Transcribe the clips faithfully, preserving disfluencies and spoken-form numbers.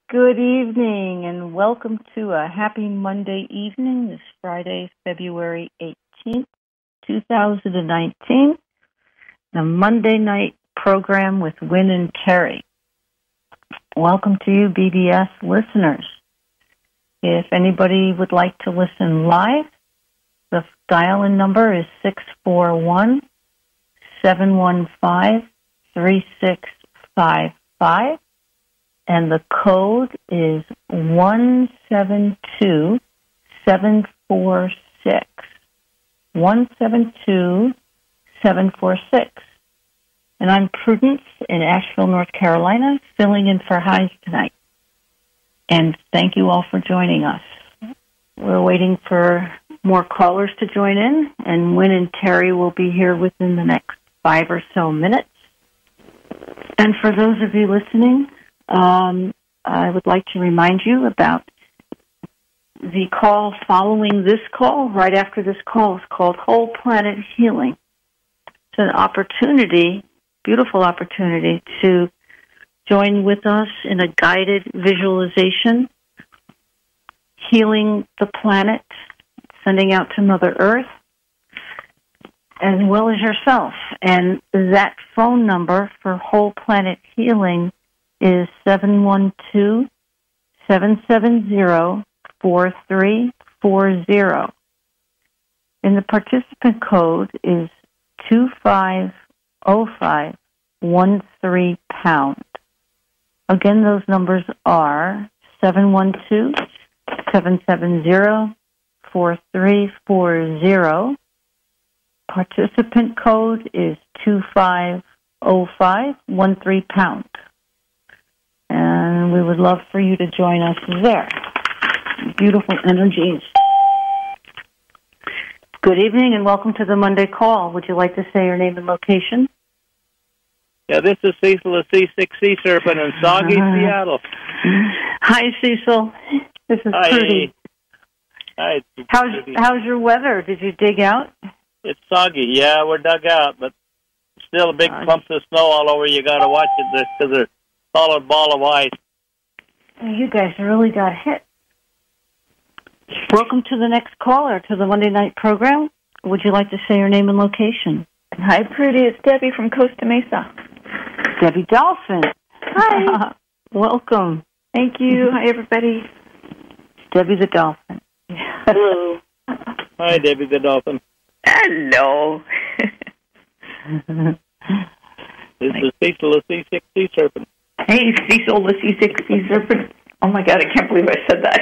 Good evening and welcome to a happy Monday evening. This Friday, February eighteenth, twenty nineteen, the Monday night program with Wynn and Terry. Welcome to you, B B S listeners. If anybody would like to listen live, the dial-in number is six four one, seven one five, three six five five. And the code is one seven two seven four six. one seven two seven four six. And I'm Prudence in Asheville, North Carolina, filling in for Highs tonight. And thank you all for joining us. We're waiting for more callers to join in, and Wynn and Terry will be here within the next five or so minutes. And for those of you listening, Um, I would like to remind you about the call following this call. Right after this call is called Whole Planet Healing. It's an opportunity, beautiful opportunity, to join with us in a guided visualization, healing the planet, sending out to Mother Earth, as well as yourself. And that phone number for Whole Planet Healing is seven one two, seven seven zero, four three four zero. And the participant code is two five zero five one three pound. Again, those numbers are seven one two, seven seven zero, four three four zero. Participant code is two five zero five one three pound. And we would love for you to join us there. Beautiful energies. Good evening and welcome to the Monday call. Would you like to say your name and location? Yeah, this is Cecil, the C six Sea Serpent in Soggy, uh, Seattle. Hi, Cecil. This is Hi. Prudy. Hi. How's, how's your weather? Did you dig out? It's soggy. Yeah, we're dug out, but still a big uh, clumps of snow all over. You got to watch it because they're solid ball of ice. You guys really got hit. Welcome to the next caller to the Monday night program. Would you like to say your name and location? Hi, Prudy. It's Debbie from Costa Mesa. Debbie Dolphin. Hi. Welcome. Thank you. Hi, everybody. Debbie the Dolphin. Hello. Hi, Debbie the Dolphin. Hello. This is Cecil, the C six Sea Serpent. Hey, Cecil, the C six Sea Serpent. Oh, my God, I can't believe I said that.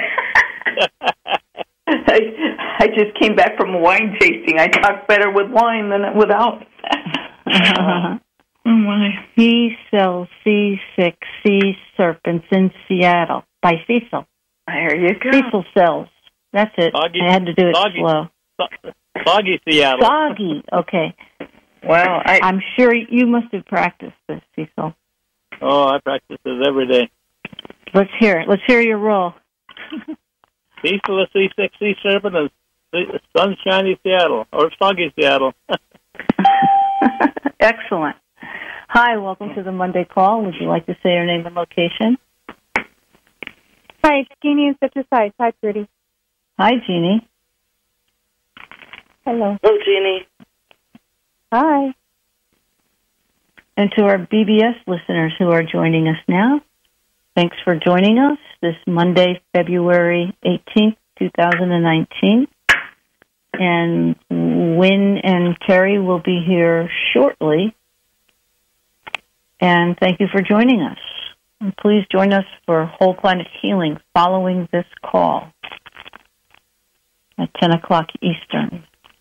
I, I just came back from wine tasting. I talk better with wine than without. uh-huh. Oh, my. He sells C six Sea Serpents in Seattle by Cecil. There you go. Cecil sells. That's it. Soggy, I had to do it soggy, slow. So, soggy Seattle. Soggy. Okay. Well, I, I'm sure you must have practiced this, Cecil. Oh, I practice this every day. Let's hear it. Let's hear your roll. Cecil, the C six Sea Serpent in sunshiny Seattle, or soggy Seattle. Excellent. Hi, welcome to the Monday call. Would you like to say your name and location? Hi, it's Jeannie in such a size. Hi, Pretty. Hi, Jeannie. Hello. Hello, Jeannie. Hi. And to our B B S listeners who are joining us now, thanks for joining us this Monday, February eighteenth, twenty nineteen. And Wynn and Terry will be here shortly. And thank you for joining us. And please join us for Whole Planet Healing following this call at ten o'clock Eastern.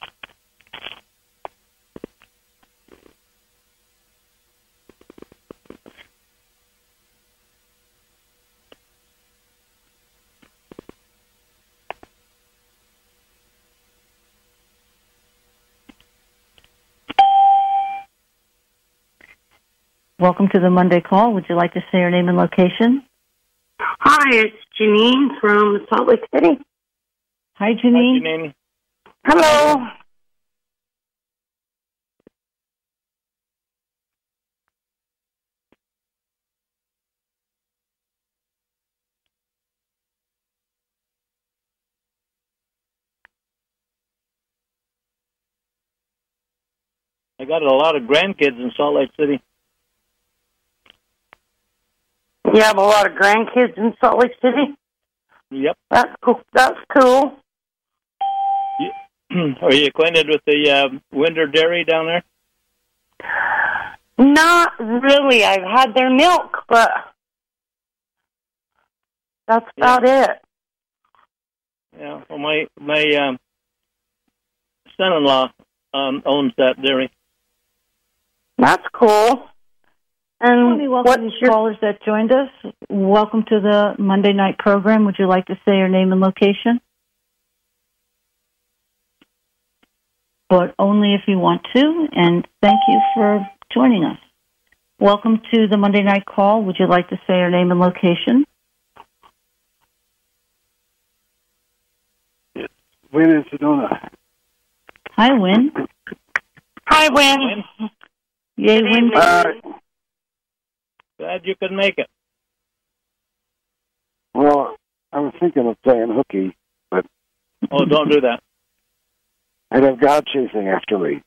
Welcome to the Monday call. Would you like to say your name and location? Hi, it's Janine from Salt Lake City. Hi, Janine. Hi, Janine. Hello. I got a lot of grandkids in Salt Lake City. You have a lot of grandkids in Salt Lake City? Yep. That's cool. That's cool. You, are you acquainted with the uh, Winder Dairy down there? Not really. I've had their milk, but that's about yeah. it. Yeah. Well, my my um, son-in-law um, owns that dairy. That's cool. And Let me welcome these callers that joined us. Welcome to the Monday night program. Would you like to say your name and location? But only if you want to, and thank you for joining us. Welcome to the Monday night call. Would you like to say your name and location? Yes. Win in Sedona. Hi, Win. Hi, Win. Yay, Win. Uh, Glad you could make it. well, I was thinking of playing hooky, but Oh, don't do that. I'd have God chasing after me.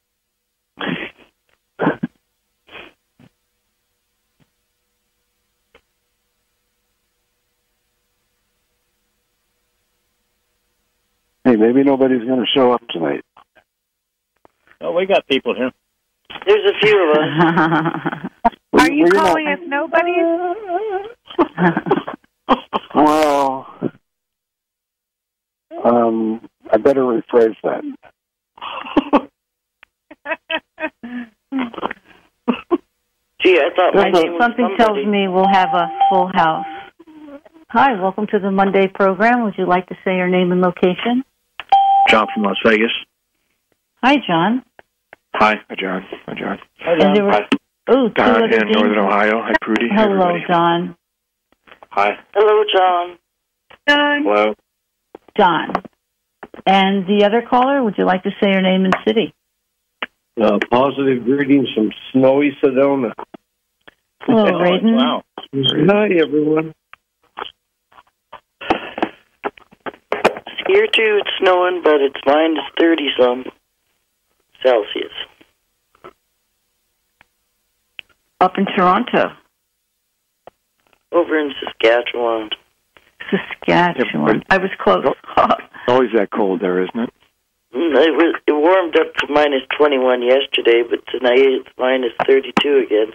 Hey, maybe nobody's going to show up tonight. Oh, we got people here. There's a few of us. Well, Are you well, calling know, us nobody? Well, um, I better rephrase that. Gee, I thought my There's name was Something somebody. tells me we'll have a full house. Hi, welcome to the Monday program. Would you like to say your name and location? John from Las Vegas. Hi, John. Hi. Hi, John. Hi, John. Hi, And John. there were, Hi. oh, two Don other in James. Northern Ohio. Hi, Prudy. Hi, Hello, everybody. John. Hi. Hello, John. Hello. John. And the other caller, would you like to say your name and city? Uh, positive greetings from snowy Sedona. Hello, Oh, Raiden. wow. Hi, everyone. Here too, it's snowing, but it's minus thirty some Celsius. Up in Toronto, Over in Saskatchewan. Saskatchewan. I was close. Always that cold there, isn't it? Mm, It, was, it warmed up to minus twenty-one yesterday, but tonight it's minus thirty-two again.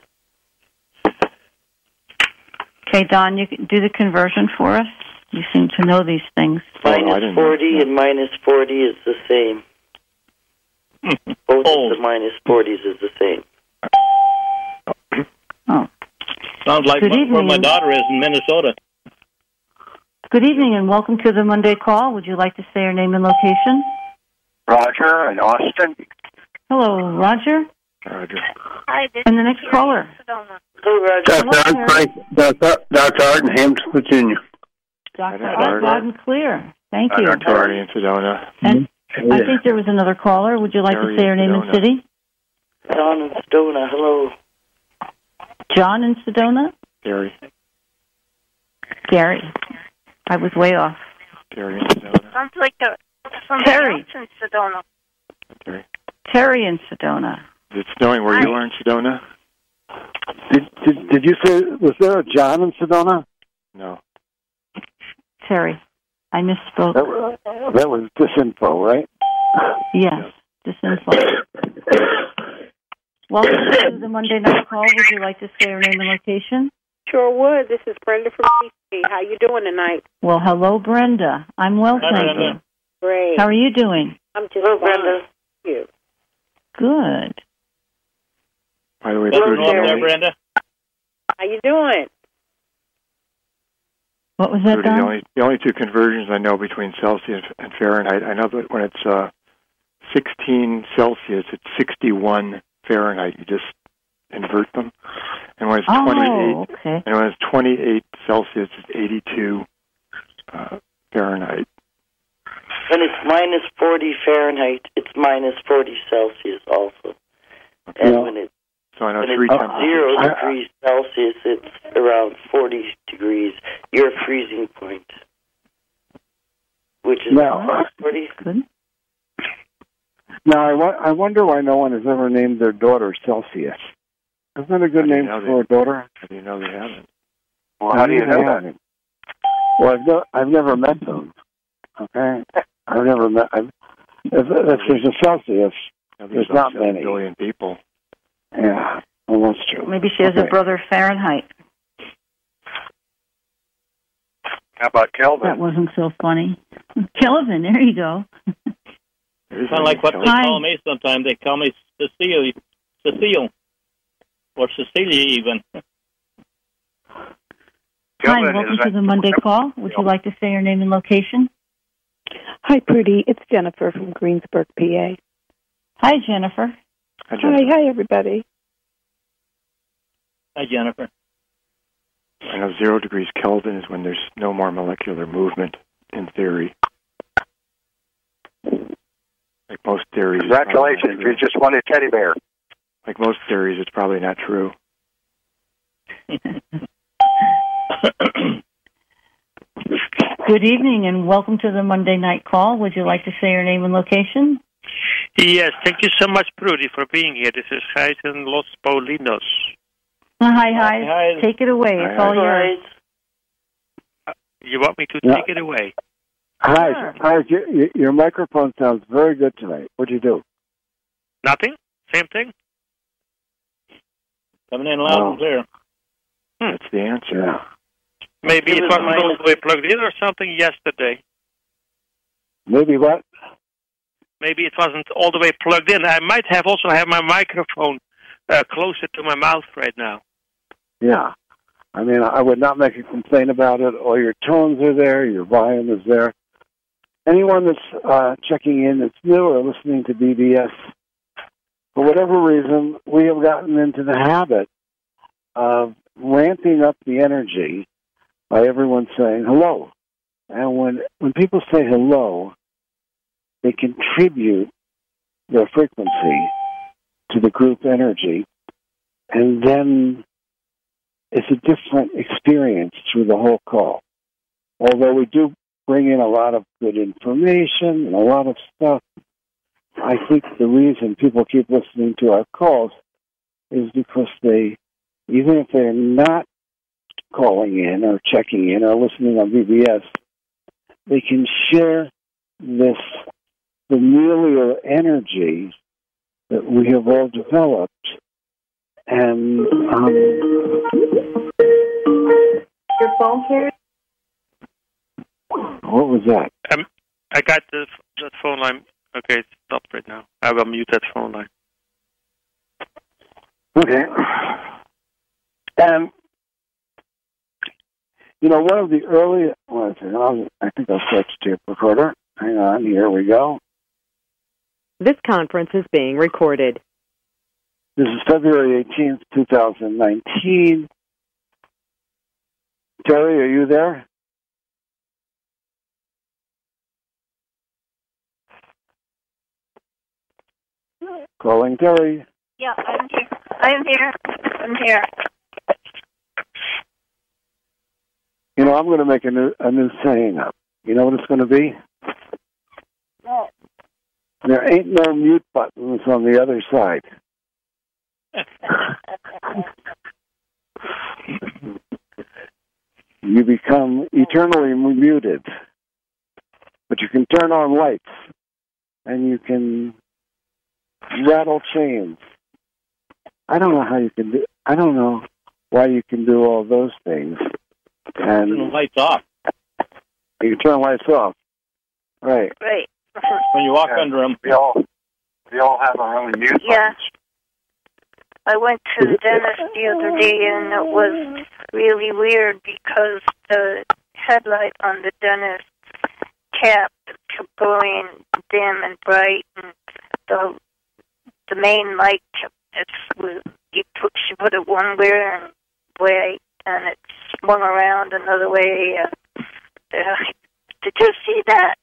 Okay, Don, you can do the conversion for us. You seem to know these things. Oh, I Minus didn't know. forty and minus forty is the same. Both Cold. of the minus forties is the same. Oh, Sounds like Good my, where my evening. daughter is in Minnesota. good evening and welcome to the Monday call. Would you like to say your name and location? Roger in Austin. Hello, Roger. Roger. Hi, this And the next caller. Hello, Roger. Doctor Art, Frank, Doctor Doctor Art in Hampton, Virginia. Doctor Hi, Art, Doctor loud and clear. Thank you. Doctor Artie in Sedona. And Yeah. I think there was another caller. Would you like Gary to say your name and Sedona. city? Don in Sedona, hello. John in Sedona? Gary. Gary. I was way off. Gary in Sedona. sounds like a somebody Terry. else in Sedona. Gary. Terry in Sedona. Is it snowing where you are in Sedona? Did, did did you say, was there a John in Sedona? No. Terry. I misspoke. That was, that was disinfo, right? Yes, disinfo. Welcome to the Monday night call. Would you like to say your name and location? Sure would. This is Brenda from D C. How you doing tonight? Well, hello, Brenda. I'm well, Hi, thank Brenda. you. Great. How are you doing? I'm just Hello, fine. Brenda. You. Good. By the way, Hello, Prudy, Go up the there, only, Brenda. How you doing? What was that, Prudy, the Don? only the only two conversions I know between Celsius and Fahrenheit. I know that when it's uh, sixteen Celsius, it's sixty-one Fahrenheit. You just invert them, and when it's Oh, twenty-eight, okay. and when it's twenty-eight Celsius, it's eighty-two uh, Fahrenheit. When it's minus forty Fahrenheit, it's minus forty Celsius also. And Yeah. when it's So I know When three it's temperatures. zero I- degrees Celsius, it's around forty degrees. Your freezing point, which is Now, forty. Good. Now, I, wa- I wonder why no one has ever named their daughter Celsius. Isn't that a good name for a daughter? How do you know they haven't? Well, how do you know that? Well, I've, no, I've never met them. Okay? I've never met... I've, if, if there's a Celsius, there's not many. A billion people. Yeah, well, that's true. Maybe she has okay. a brother Fahrenheit. How about Kelvin? That wasn't so funny. Kelvin, there you go. It's kind of like what they Hi. call me sometimes. They call me Cecile, Cecile, or Cecilia even. Hi, welcome to the Monday call. Would you like to say your name and location? Hi, Prudy. It's Jennifer from Greensburg, P A. Hi, Jennifer. Hi, Hi, hi, everybody. Hi, Jennifer. I know zero degrees Kelvin is when there's no more molecular movement, in theory. Like most theories. Congratulations, you just won a teddy bear. Like most theories, it's probably not true. Good evening and welcome to the Monday night call. Would you like to say your name and location? Yes, thank you so much, Prudy, for being here. This is Gijs in Los Polinos. Hi, hi. Hi. Take it away. It's all yours. You want me to Yeah. take it away? Hi, Sure. hi. Your, your microphone sounds very good tonight. What'd you do? Nothing? Same thing? Coming in loud Oh. and clear. That's the answer. Yeah. Maybe It it was wasn't mine. all the way plugged in or something yesterday. Maybe what? Maybe it wasn't all the way plugged in. I might have also have my microphone uh, closer to my mouth right now. Yeah. I mean, I would not make a complaint about it. All your tones are there. Your volume is there. Anyone that's uh, checking in that's new or listening to B B S, for whatever reason, we have gotten into the habit of ramping up the energy by everyone saying hello. And when, when people say hello, they contribute their frequency to the group energy, and then it's a different experience through the whole call. Although we do bring in a lot of good information and a lot of stuff, I think the reason people keep listening to our calls is because they, even if they're not calling in or checking in or listening on B B S, they can share this familiar energy that we have all developed. And um, Your phone here? what was that? Um, I got the, that phone line. Okay, it's stopped right now. I will mute that phone line. Okay. And, you know, one of the early, well, I think I'll start the tape recorder. Hang on, here we go. This conference is being recorded. This is February eighteenth, twenty nineteen. Terry, are you there? Calling Terry. Yeah, I'm here. I'm here. I'm here. You know, I'm going to make a new, a new saying up. You know what it's going to be? No. There ain't no mute buttons on the other side. You become eternally muted. But you can turn on lights, and you can rattle chains. I don't know how you can do, I don't know why you can do all those things. Turn the And lights off you can turn lights off. Right. Right. when you walk under them. We all, we all have our own mute Yeah. buttons. I went to the dentist the other day, and it was really weird because the headlight on the dentist cap kept going dim and bright, and the the main light kept it was you put you put it one way and way, and it swung around another way. Uh, did you see that?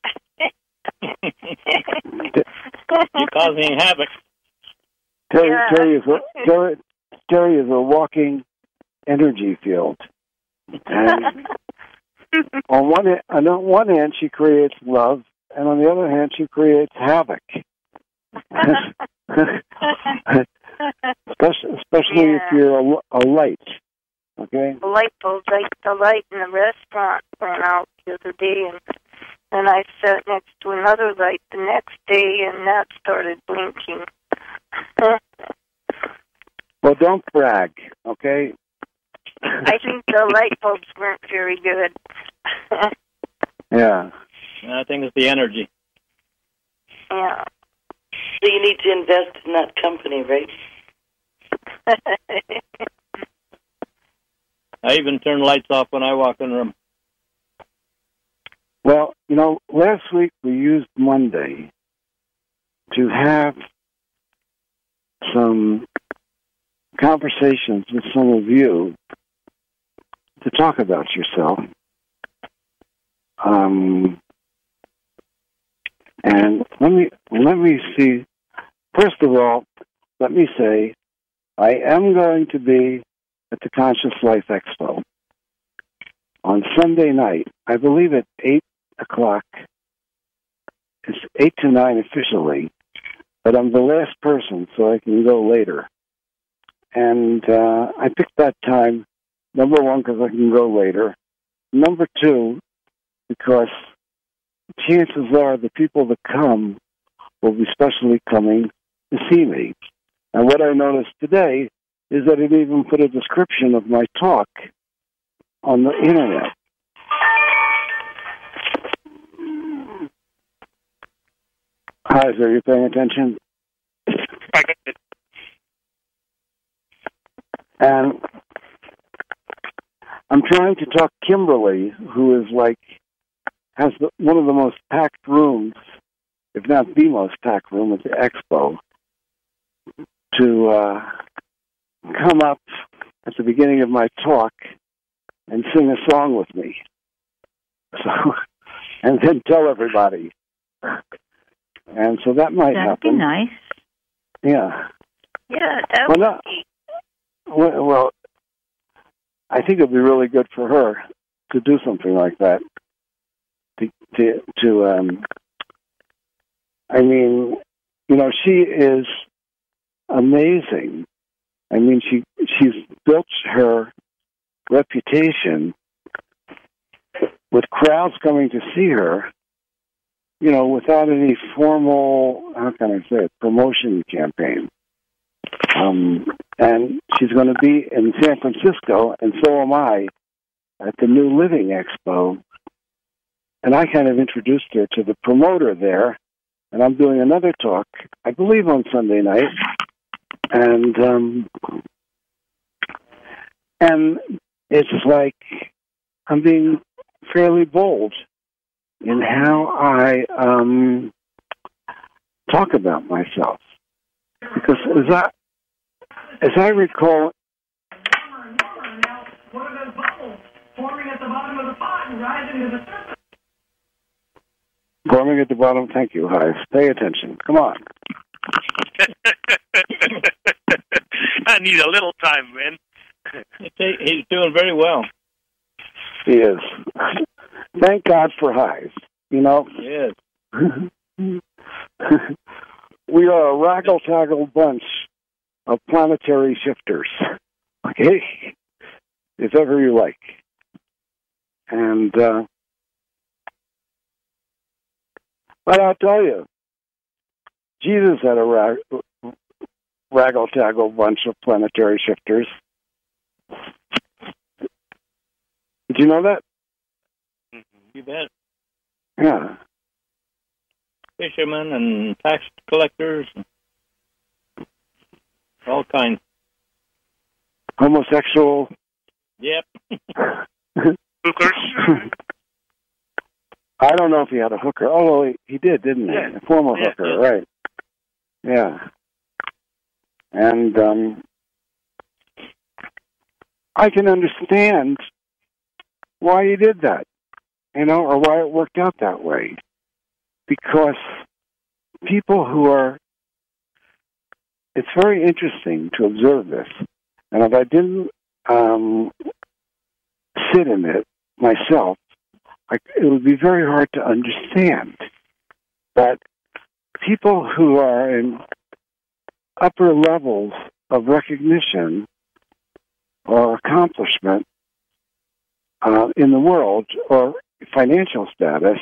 You're causing havoc. Terry, Yeah. Terry, is a, Terry, Terry is a walking energy field. And on one hand, on one hand, she creates love, and on the other hand, she creates havoc. especially especially Yeah. if you're a, a light. Okay. The light bulb, like the light in the restaurant, went out the other day, and then I sat next to another light the next day, and that started blinking. Well, don't brag. Okay. I think the light bulbs weren't very good. Yeah. I think it's the energy. Yeah. So you need to invest in that company, right? I even turn lights off when I walk in the room. Well, you know, last week we used Monday to have some conversations with some of you to talk about yourself. Um, and let me let me see. First of all, let me say I am going to be at the Conscious Life Expo on Sunday night. I believe at eight o'clock. It's eight to nine officially, but I'm the last person, so I can go later. And uh, I picked that time, number one, because I can go later. Number two, because chances are the people that come will be specially coming to see me. And what I noticed today is that it even put a description of my talk on the internet. Hi, sir, are you paying attention? And I'm trying to talk Kimberly, who is like, has the, one of the most packed rooms, if not the most packed room at the expo, to uh, come up at the beginning of my talk and sing a song with me. So, and then tell everybody. And so that might That'd happen. be nice. Yeah. Yeah, that Well, would no, be. well, well, I think it'd be really good for her to do something like that. To, to, to um, I mean, you know, she is amazing. I mean, she she's built her reputation with crowds coming to see her, you know, without any formal, how can I say it, promotion campaign. Um, and she's going to be in San Francisco, and so am I, at the New Living Expo. And I kind of introduced her to the promoter there, and I'm doing another talk, I believe on Sunday night. And um, and it's like I'm being fairly bold in how I um, talk about myself. Because as I, as I recall... One of those bubbles forming at the bottom of the pot and rising to the surface. Forming at the bottom, thank you, Hive. Pay attention. Come on. I need a little time, man. He's doing very well. He is. Thank God for Hive. You know? Yes. We are a raggle-taggle bunch of planetary shifters. Okay? If ever you like. And, uh, but I'll tell you, Jesus had a rag, raggle-taggle bunch of planetary shifters. Did you know that? You bet. Yeah. Fishermen and tax collectors, all kinds. Homosexual. Yep. Hookers. I don't know if he had a hooker. Oh, he, he did, didn't he? Yeah. A former Yeah, hooker, yeah. right. Yeah. And um, I can understand why he did that, you know, or why it worked out that way. Because people who are, it's very interesting to observe this. And if I didn't um, sit in it myself, I, it would be very hard to understand that people who are in upper levels of recognition or accomplishment uh, in the world or financial status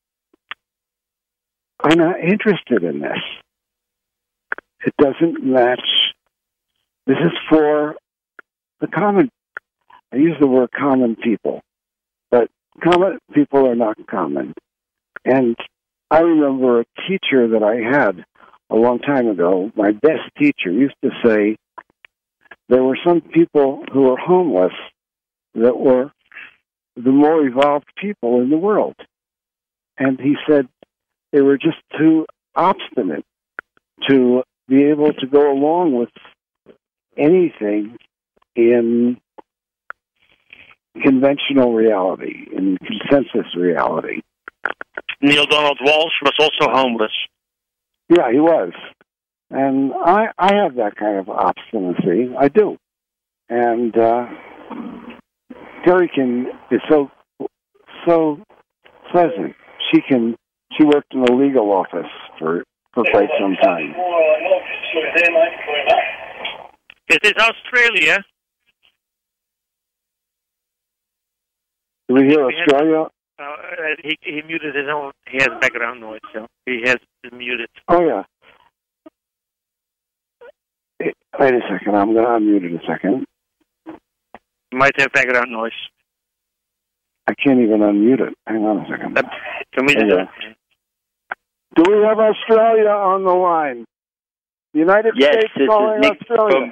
are not interested in this. It doesn't match. This is for the common, I use the word common people, but common people are not common. And I remember a teacher that I had a long time ago, my best teacher, used to say there were some people who were homeless that were the more evolved people in the world. And he said they were just too obstinate to be able to go along with anything in conventional reality, in consensus reality. Neil Donald Walsh was also homeless. Yeah, he was. And I, I have that kind of obstinacy. I do. And uh, Terry can is so so pleasant. She can. She worked in the legal office for, for quite some time. Is this Australia? Do we hear Australia? Uh, he, he muted his own. He has background noise, so he has muted. Oh, yeah. Wait a second. I'm going to unmute it a second. Might have background noise. I can't even unmute it. Hang on a second. Uh, can we do that? Do we have Australia on the line? United yes, States calling Australia.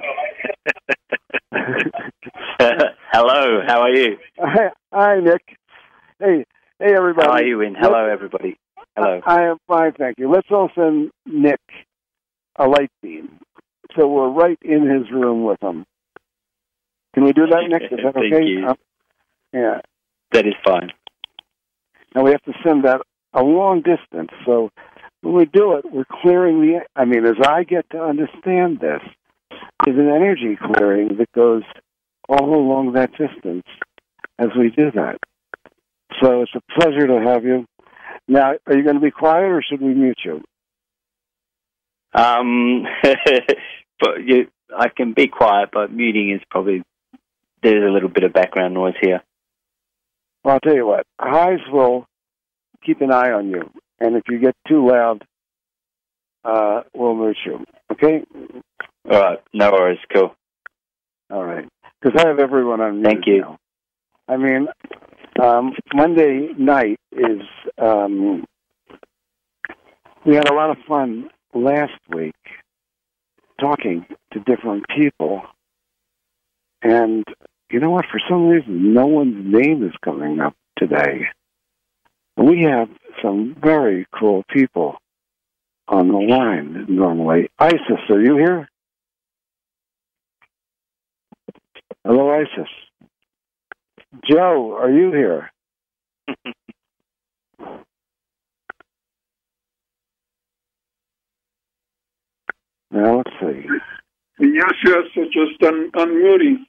From... Hello, how are you? Hi, hi, Nick. Hey, hey, everybody. How are you, Win? Hello, everybody. Hello. I, I am fine, thank you. Let's all send Nick a light beam, so we're right in his room with him. Can we do that, Nick? Is that Thank okay? you. Um, yeah. That is fine. Now we have to send that a long distance, so when we do it, we're clearing the... I mean, as I get to understand this, there's an energy clearing that goes all along that distance as we do that. So it's a pleasure to have you. Now, are you going to be quiet, or should we mute you? Um, but you, I can be quiet, but muting is probably... There's a little bit of background noise here. Well, I'll tell you what. Highs will keep an eye on you. And if you get too loud, uh, we'll mute you. Okay? All right. No worries. Cool. All right. Because I have everyone on mute. Thank you. Now. I mean, um, Monday night is... Um, we had a lot of fun last week talking to different people. And you know what? For some reason, no one's name is coming up today. We have some very cool people on the line normally. Isis, are you here? Hello, Isis. Joe, are you here? Now, let's see. Yes, yes, it's just un- unmuting.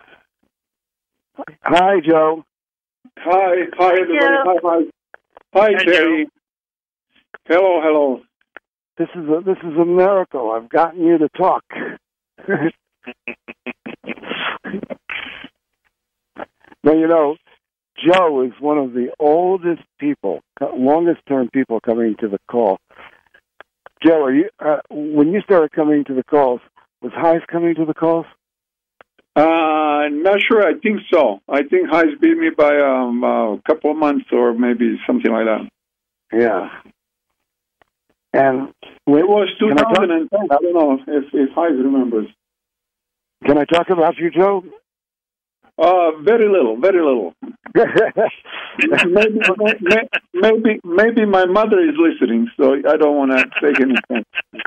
Hi, Joe. Hi, hi, everybody. Yeah. Hi, hi. Hi, Terry. Hello, hello. This is a this is a miracle. I've gotten you to talk. Well, you know, Joe is one of the oldest people, longest term people coming to the call. Joe, are you uh, when you started coming to the calls, was Heise coming to the calls? Uh, I'm not sure. I think so. I think Heise beat me by um, uh, a couple of months or maybe something like that. Yeah. And it was two I, thousand ten. I, I don't know if, if Heise remembers. Can I talk about you, Joe? Uh, very little, very little. maybe, maybe, maybe my mother is listening, so I don't want to say anything.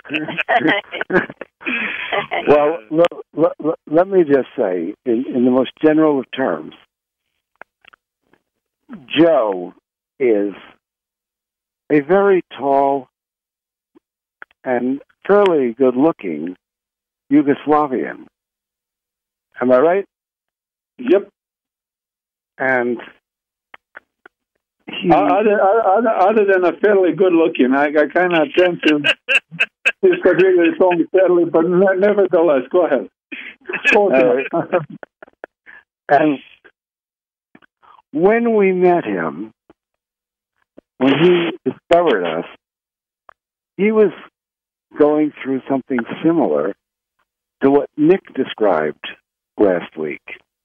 Well, let, let, let me just say, in, in the most general of terms, Joe is a very tall and fairly good-looking Yugoslavian. Am I right? Yep. And he, other, other, other than a fairly good looking, I, I kind of tend to disagree with Tom fairly, but nevertheless, go ahead. Uh, and when we met him, when he discovered us, he was going through something similar to what Nick described last week.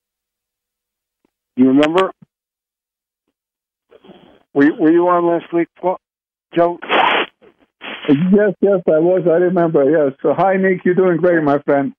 You remember? Were you, were you on last week, Joe? Yes, yes, I was. I remember. Yes. So, hi, Nick. You're doing great, my friend.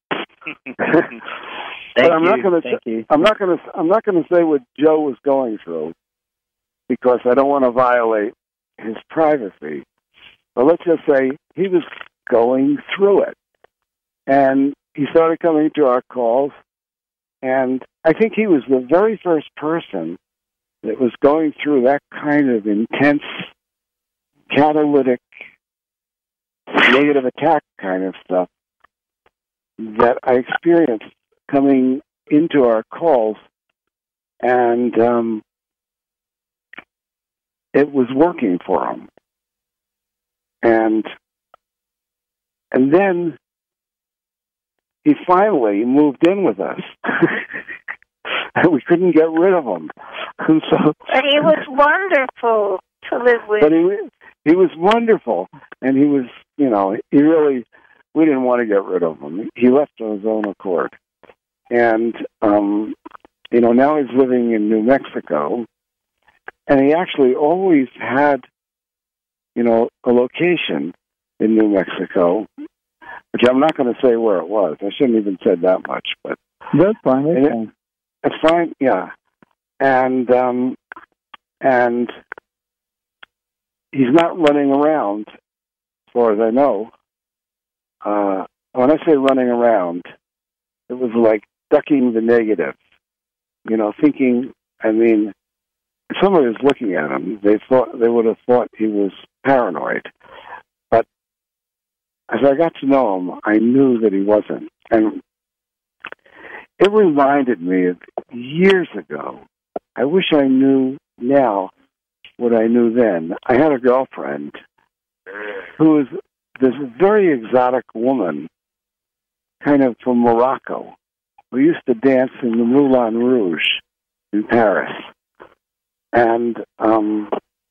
But I'm not going to. I'm not going to. I'm not going to say what Joe was going through because I don't want to violate his privacy. But let's just say he was going through it, and he started coming to our calls. And I think he was the very first person that was going through that kind of intense, catalytic, negative attack kind of stuff that I experienced coming into our calls, and um, it was working for him. And and then he finally moved in with us. And we couldn't get rid of him. And so, but he was wonderful to live with. But he, he was wonderful. And he was, you know, he really, we didn't want to get rid of him. He left on his own accord. And, um, you know, now he's living in New Mexico. And he actually always had, you know, a location in New Mexico, which I'm not going to say where it was. I shouldn't even said that much, but that's fine. That's it, fine. It's fine, yeah. And um, and he's not running around, as far as I know. Uh, when I say running around, it was like ducking the negative. You know, thinking. I mean, if somebody was looking at him, they thought they would have thought he was paranoid. But as I got to know him, I knew that he wasn't. And it reminded me of years ago. I wish I knew now what I knew then. I had a girlfriend who was this very exotic woman, kind of from Morocco, who used to dance in the Moulin Rouge in Paris. And um,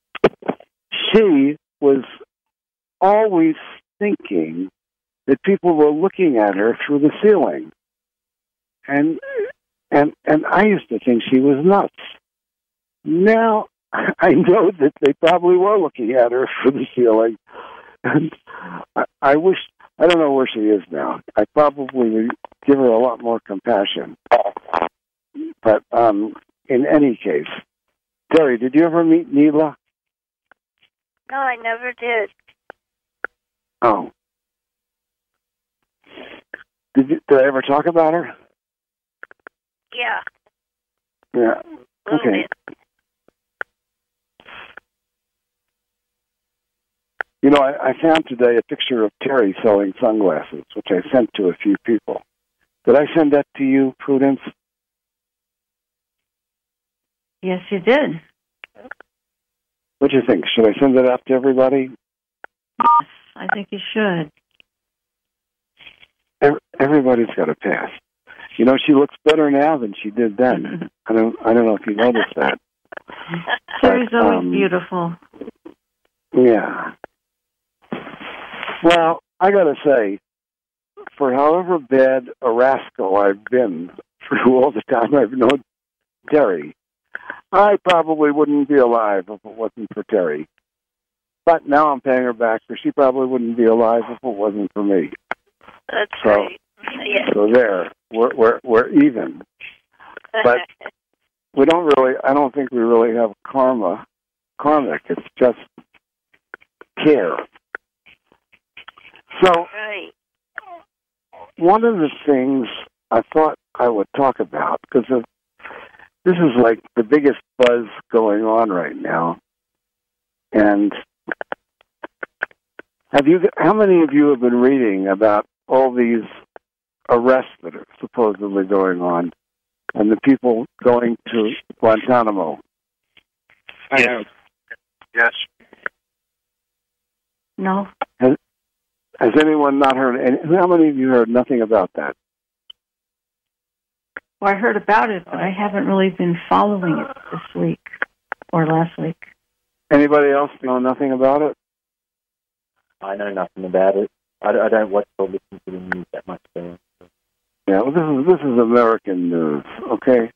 she was always thinking that people were looking at her through the ceiling. And and and I used to think she was nuts. Now I know that they probably were looking at her through the ceiling. And I, I wish, I don't know where she is now. I probably would give her a lot more compassion. But um, in any case, Terry, did you ever meet Neela? No, I never did. Oh. Did you, did I ever talk about her? Yeah. Yeah. Okay. You know, I, I found today a picture of Terry selling sunglasses, which I sent to a few people. Did I send that to you, Prudence? Yes, you did. What do you think? Should I send it out to everybody? Yes, I think you should. Everybody's got a past. You know, she looks better now than she did then. I don't. I don't know if you noticed that. Terry's but, always um, beautiful. Yeah. Well, I got to say, for however bad a rascal I've been through all the time I've known Terry, I probably wouldn't be alive if it wasn't for Terry. But now I'm paying her back, so she probably wouldn't be alive if it wasn't for me. That's so, right. Yeah. So there, we're we're we're even. But we don't really. I don't think we really have karma, karmic. It's just care. So, right. One of the things I thought I would talk about, because this is like the biggest buzz going on right now, and have you? How many of you have been reading about all these arrests that are supposedly going on, and the people going to Guantanamo? I have. Yes. No. Has, has anyone not heard? Any, how many of you heard nothing about that? Well, I heard about it, but I haven't really been following it this week or last week. Anybody else know nothing about it? I know nothing about it. I, I don't watch or listen to the news that much. So. Yeah, well, this is this is American news, okay?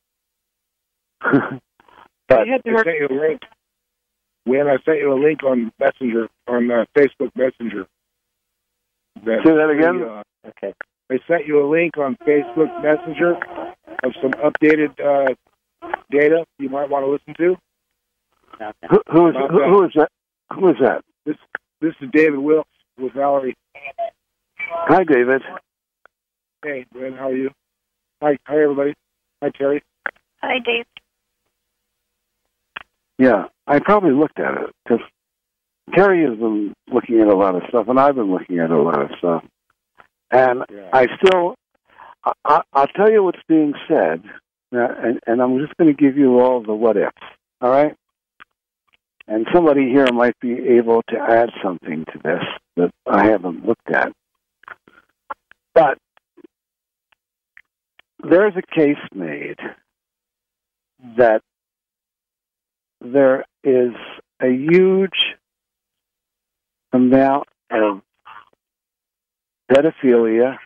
But I sent you a link. When I sent you a link on Messenger, on uh, Facebook Messenger. That Say that again? The, uh, okay. I sent you a link on Facebook Messenger of some updated uh, data you might want to listen to. Who, who, is, who, who is that? Who is that? This this is David Wilkes with Valerie. Hi, David. Hey, Glenn, how are you? Hi, hi, everybody. Hi, Terry. Hi, Dave. Yeah, I probably looked at it because Terry has been looking at a lot of stuff, and I've been looking at a lot of stuff. And yeah. I still, I, I, I'll tell you what's being said, uh, and, and I'm just going to give you all the what ifs, all right? And somebody here might be able to add something to this that I haven't looked at. But there's a case made that there is a huge amount of pedophilia,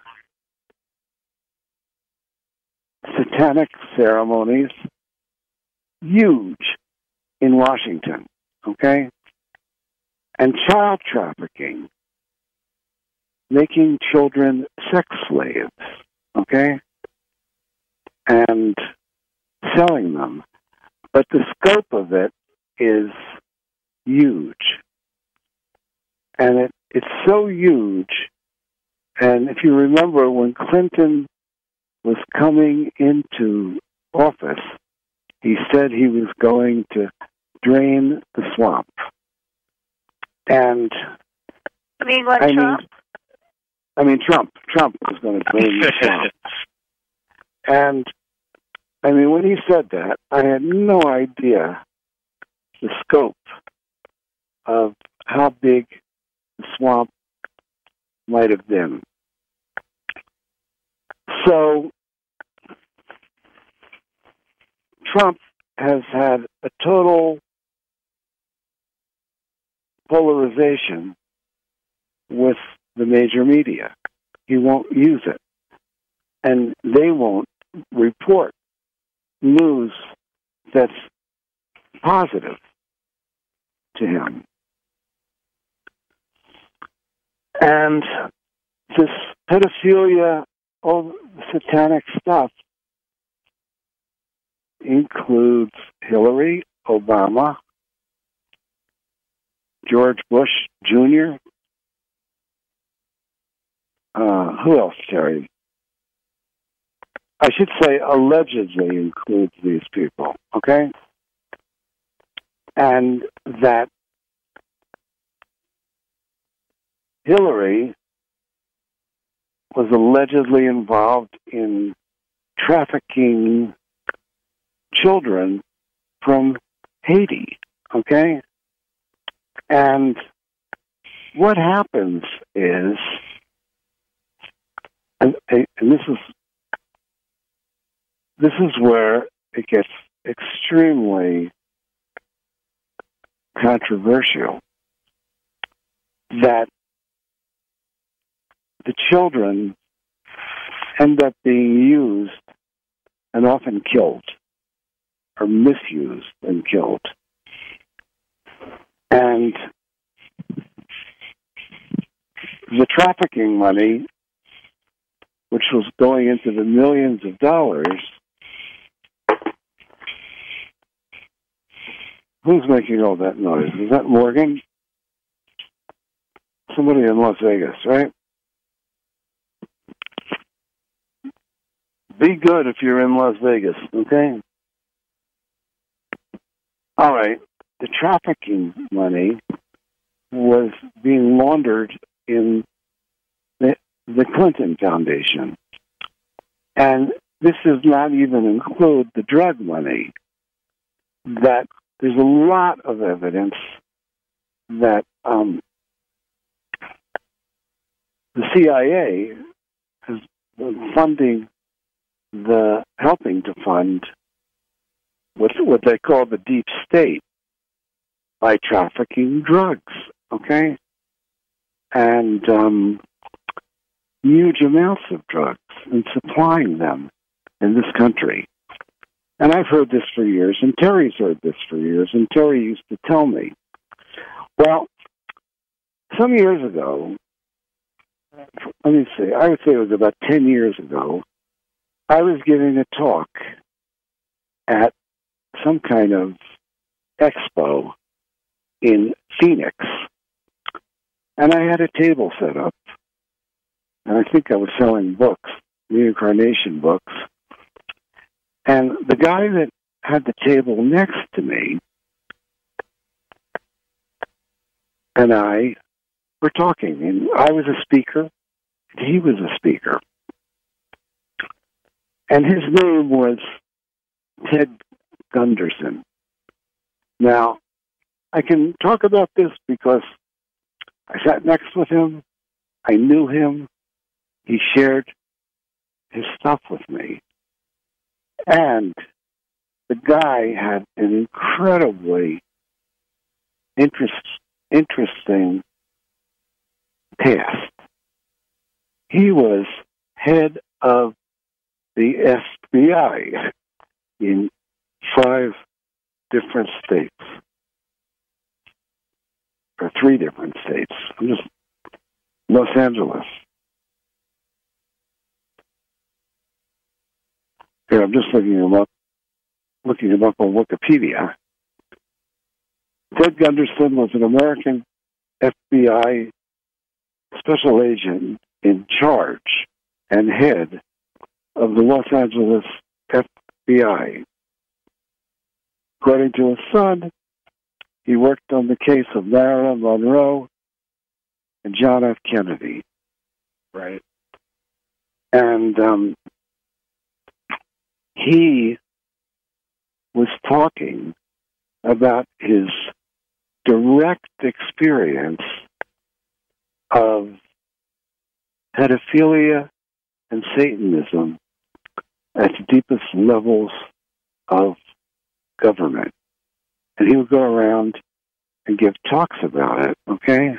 satanic ceremonies, huge in Washington, okay? And child trafficking, making children sex slaves, okay? And selling them. But the scope of it is huge. And it, it's so huge. And if you remember, when Clinton was coming into office, he said he was going to drain the swamp. And I mean, what, I Trump? Mean, I mean, Trump. Trump was going to drain the swamp. And I mean, when he said that, I had no idea the scope of how big the swamp might have been. So, Trump has had a total polarization with the major media. He won't use it. And they won't report news that's positive to him. And this pedophilia, all satanic stuff, includes Hillary, Obama, George Bush Junior Uh, who else, Terry? I should say allegedly includes these people, okay? And that Hillary was allegedly involved in trafficking children from Haiti, okay? And what happens is, and, and this is this is where it gets extremely controversial, that the children end up being used and often killed, or misused and killed. And the trafficking money, which was going into the millions of dollars, who's making all that noise? Is that Morgan? Somebody in Las Vegas, right? Be good if you're in Las Vegas, okay? All right. The trafficking money was being laundered in the, the Clinton Foundation. And this does not even include the drug money. That there's a lot of evidence that um, the C I A has been funding the, helping to fund what, what they call the deep state by trafficking drugs, okay? And um, huge amounts of drugs and supplying them in this country. And I've heard this for years, and Terry's heard this for years, and Terry used to tell me. Well, some years ago, let me see, I would say it was about ten years ago, I was giving a talk at some kind of expo in Phoenix, and I had a table set up, and I think I was selling books, reincarnation books, and the guy that had the table next to me and I were talking, and I was a speaker, and he was a speaker. And his name was Ted Gunderson. Now, I can talk about this because I sat next with him, I knew him, he shared his stuff with me. And the guy had an incredibly interest, interesting past. He was head of the F B I in five different states, or three different states. I'm just Los Angeles. Here, I'm just looking him up, looking him up on Wikipedia. Ted Gunderson was an American F B I special agent in charge and head of the Los Angeles F B I. According to his son, he worked on the case of Marilyn Monroe and John F. Kennedy. Right. And um, he was talking about his direct experience of pedophilia and Satanism at the deepest levels of government. And he would go around and give talks about it, okay?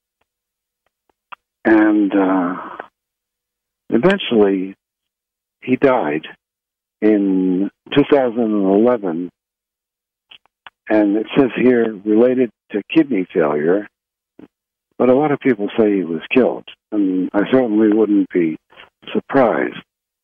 And uh, eventually he died in two thousand eleven, and it says here related to kidney failure, but a lot of people say he was killed, and I certainly wouldn't be surprised.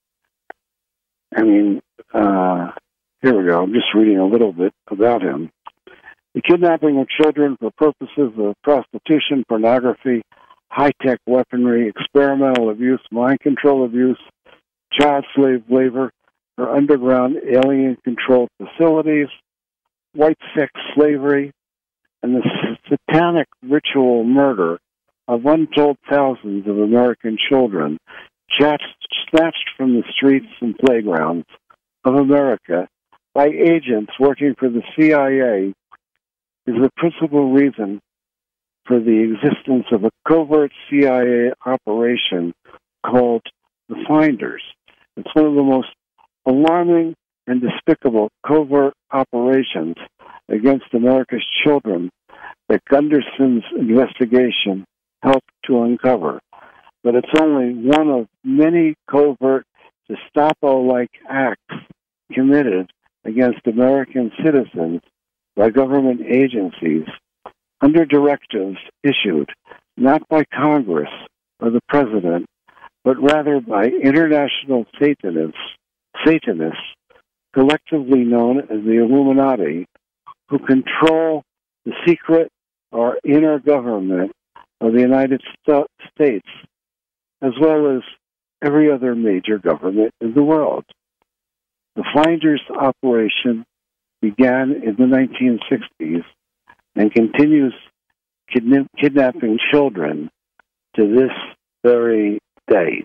I mean, uh, here we go. I'm just reading a little bit about him. The kidnapping of children for purposes of prostitution, pornography, high-tech weaponry, experimental abuse, mind control abuse, child slave labor for underground alien-controlled facilities, white sex slavery, and the satanic ritual murder of untold thousands of American children snatched from the streets and playgrounds of America by agents working for the C I A is the principal reason for the existence of a covert C I A operation called the Finders. It's one of the most alarming and despicable covert operations against America's children that Gunderson's investigation helped to uncover. But it's only one of many covert Gestapo-like acts committed against American citizens by government agencies under directives issued not by Congress or the President, but rather by international Satanists, Satanists, collectively known as the Illuminati, who control the secret or inner government of the United States, as well as every other major government in the world. The Finders operation began in the nineteen sixties and continues kidna- kidnapping children to this very day.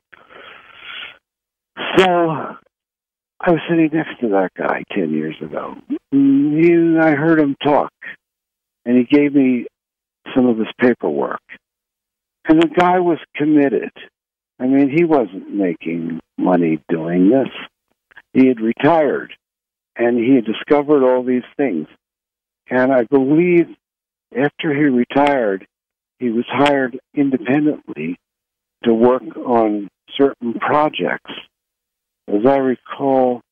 So, I was sitting next to that guy ten years ago. He, I heard him talk, and he gave me some of his paperwork. And the guy was committed. I mean, he wasn't making money doing this. He had retired, and he had discovered all these things. And I believe after he retired, he was hired independently to work on certain projects. As I recall,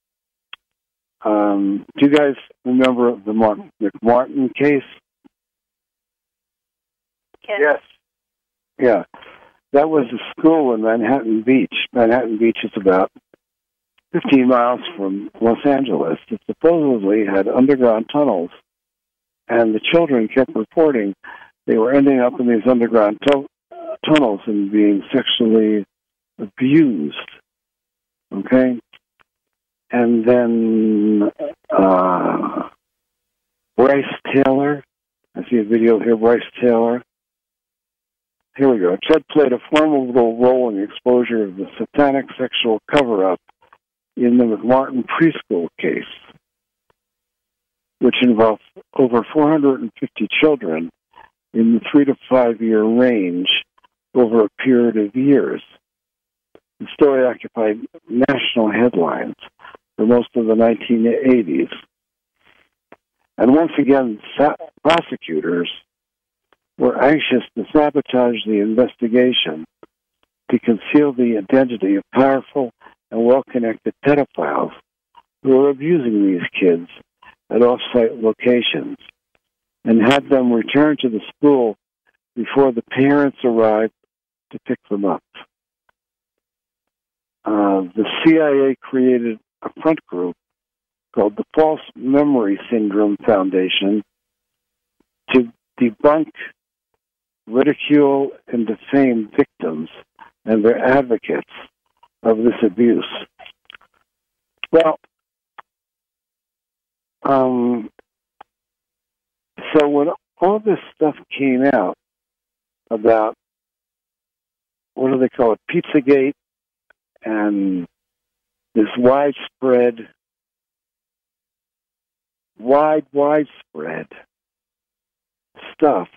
um, do you guys remember the Mark McMartin case? Yes. Yeah. That was a school in Manhattan Beach. Manhattan Beach is about fifteen miles from Los Angeles. It supposedly had underground tunnels, and the children kept reporting they were ending up in these underground tu- tunnels and being sexually abused. Okay? And then uh, Bryce Taylor. I see a video here, Bryce Taylor. Here we go. Ted played a formidable role in the exposure of the satanic sexual cover-up in the McMartin preschool case, which involved over four hundred fifty children in the three to five-year range over a period of years. The story occupied national headlines for most of the nineteen eighties. And once again, sa- prosecutors were anxious to sabotage the investigation to conceal the identity of powerful and well-connected pedophiles who were abusing these kids at off-site locations and had them return to the school before the parents arrived to pick them up. Uh, the C I A created a front group called the False Memory Syndrome Foundation to debunk, ridicule, and defame victims and their advocates of this abuse. Well, um, so when all this stuff came out about, what do they call it, Pizzagate, and this widespread, wide, widespread stuff,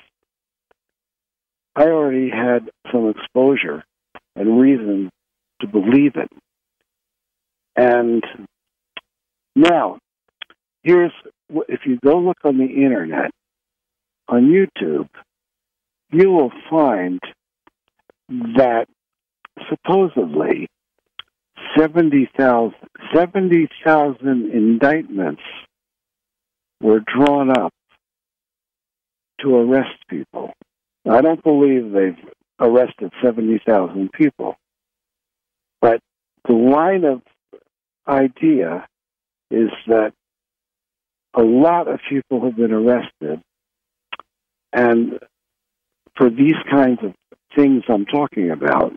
I already had some exposure and reason to believe it. And now, here's, if you go look on the internet, on YouTube, you will find that supposedly seventy thousand seventy thousand indictments were drawn up to arrest people. I don't believe they've arrested seventy thousand people. But the line of idea is that a lot of people have been arrested, and for these kinds of things I'm talking about,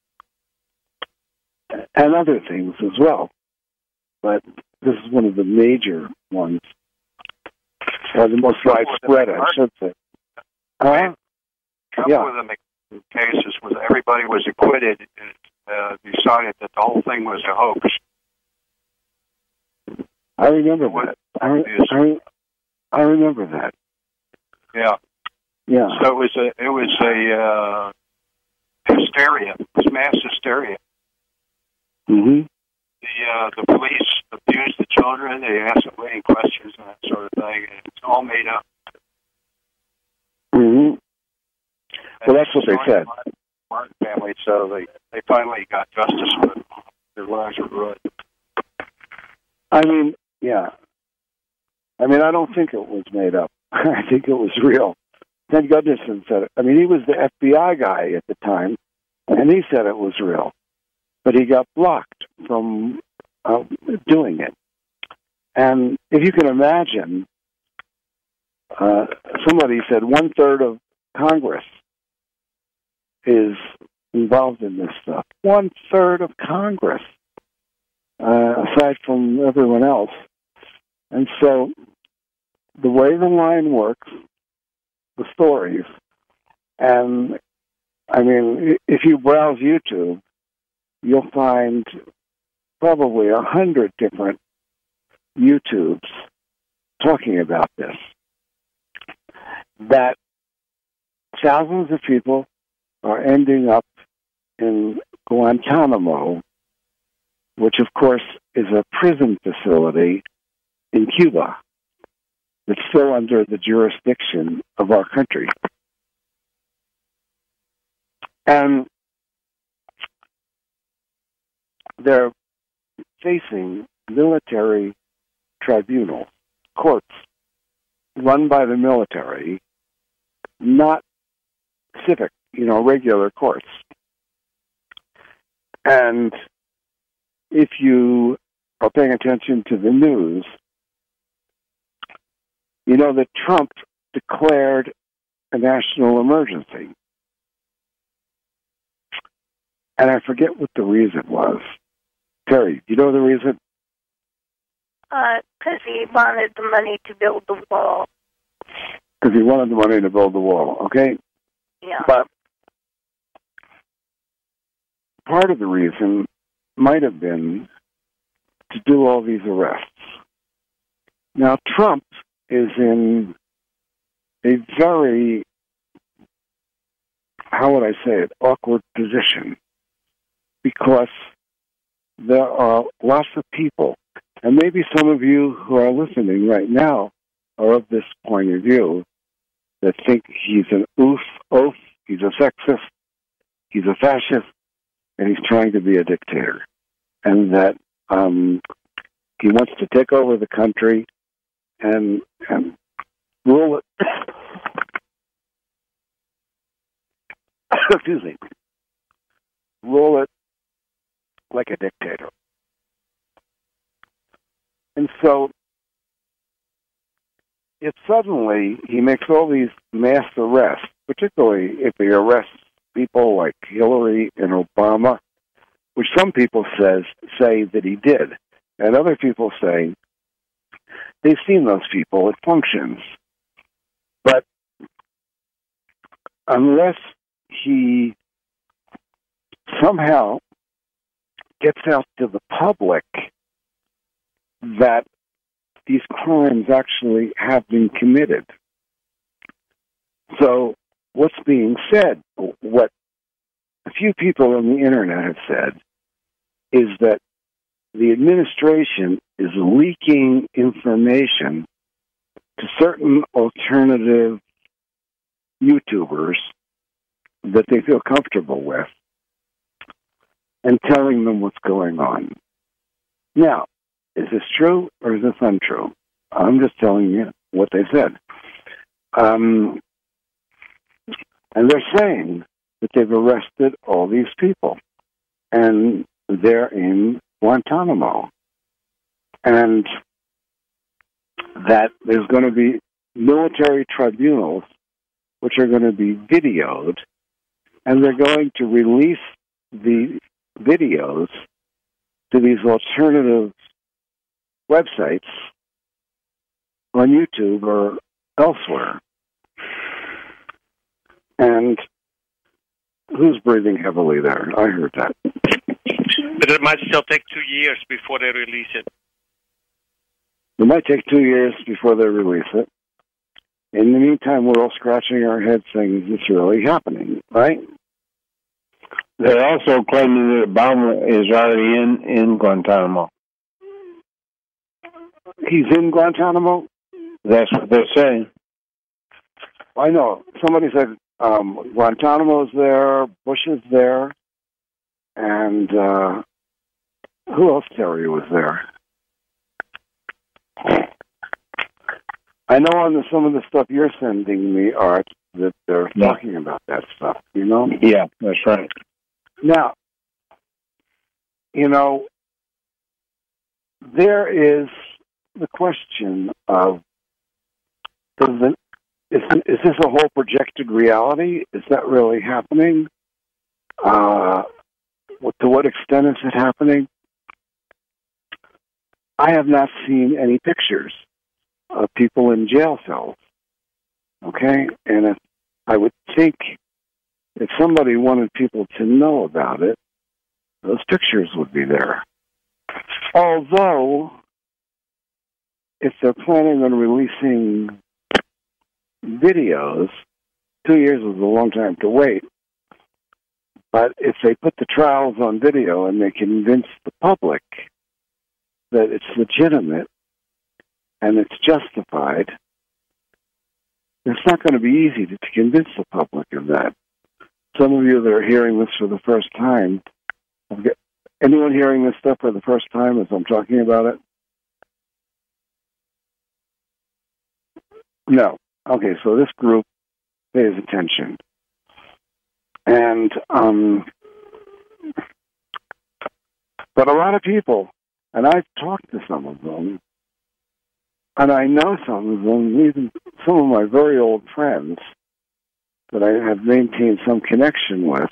and other things as well. But this is one of the major ones, or the most widespread, I should say. Uh, Trouble yeah. with the cases was everybody was acquitted and uh, decided that the whole thing was a hoax. I remember that. I, I, I remember that. Yeah. Yeah. So it was a it was a uh, hysteria. It was mass hysteria. Mm-hmm. The uh, the police abused the children. They asked them leading questions and that sort of thing. And it's all made up. Mm-hmm. Well, that's what they said. Martin family, so they, they finally got justice, but their lives were ruined. I mean, yeah. I mean, I don't think it was made up. I think it was real. Ted Gunderson said it. I mean, he was the F B I guy at the time, and he said it was real. But he got blocked from uh, doing it. And if you can imagine, uh, somebody said one-third of Congress is involved in this stuff. One-third of Congress, uh, aside from everyone else. And so the way the line works, the stories, and, I mean, if you browse YouTube, you'll find probably a hundred different YouTubes talking about this. That thousands of people are ending up in Guantanamo, which, of course, is a prison facility in Cuba that's still under the jurisdiction of our country. And they're facing military tribunals, courts run by the military, not civic, you know, regular courts. And if you are paying attention to the news, you know that Trump declared a national emergency. And I forget what the reason was. Terry, do you know the reason? Because uh, he wanted the money to build the wall. Because he wanted the money to build the wall, okay? Yeah. But part of the reason might have been to do all these arrests. Now, Trump is in a very, how would I say it, awkward position, because there are lots of people, and maybe some of you who are listening right now are of this point of view, that think he's an oof, oaf, he's a sexist, he's a fascist, and he's trying to be a dictator, and that um, he wants to take over the country and and rule it. Excuse me. Rule it like a dictator. And so, if suddenly he makes all these mass arrests, particularly if he arrests people like Hillary and Obama, which some people says say that he did, and other people say they've seen those people at functions. But unless he somehow gets out to the public that these crimes actually have been committed. So what's being said, what a few people on the internet have said, is that the administration is leaking information to certain alternative YouTubers that they feel comfortable with and telling them what's going on. Now, is this true or is this untrue? I'm just telling you what they said. Um, and they're saying that they've arrested all these people, and they're in Guantanamo, and that there's going to be military tribunals which are going to be videoed, and they're going to release the videos to these alternative websites on YouTube or elsewhere. And who's breathing heavily there? I heard that. But it might still take two years before they release it. It might take two years before they release it. In the meantime, we're all scratching our heads saying, is this really happening, right? They're also claiming that Obama is already in, in Guantanamo. He's in Guantanamo? That's what they're saying. I know. Somebody said um, Guantanamo's there, Bush is there, and uh, who else, Terry, was there? I know on the, some of the stuff you're sending me, Art, that they're yeah. talking about that stuff, you know? Yeah, that's right. Now, you know, there is the question of, does the, is, is this a whole projected reality? Is that really happening? Uh, what, to what extent is it happening? I have not seen any pictures of people in jail cells, okay? And if, I would think if somebody wanted people to know about it, those pictures would be there. Although, if they're planning on releasing videos, two years is a long time to wait. But if they put the trials on video and they convince the public that it's legitimate and it's justified, it's not going to be easy to, to convince the public of that. Some of you that are hearing this for the first time, anyone hearing this stuff for the first time as I'm talking about it? No. Okay, so this group pays attention. And, um, but a lot of people, and I've talked to some of them, and I know some of them, even some of my very old friends that I have maintained some connection with,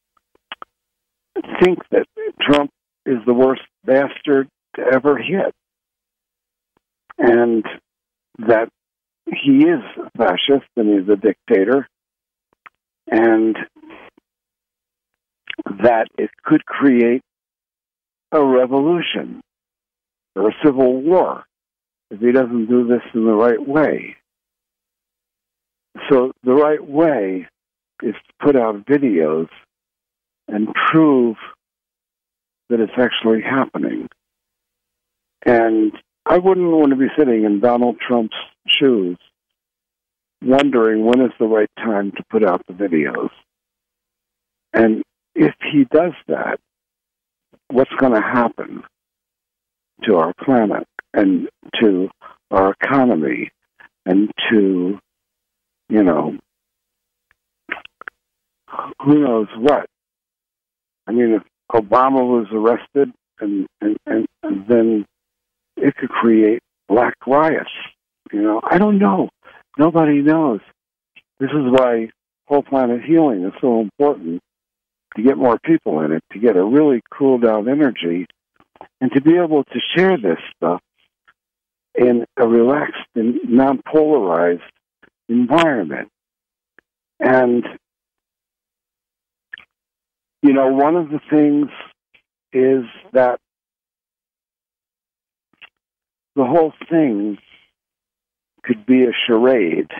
think that Trump is the worst bastard to ever hit. And that he is a fascist and he's a dictator. And that it could create a revolution or a civil war if he doesn't do this in the right way. So the right way is to put out videos and prove that it's actually happening. And I wouldn't want to be sitting in Donald Trump's shoes wondering when is the right time to put out the videos. And if he does that, what's going to happen to our planet and to our economy and to, you know, who knows what? I mean, if Obama was arrested and, and, and, and then it could create black riots, you know, I don't know. Nobody knows. This is why whole planet healing is so important, to get more people in it, to get a really cooled down energy, and to be able to share this stuff in a relaxed and non-polarized environment. And, you know, one of the things is that the whole thing could be a charade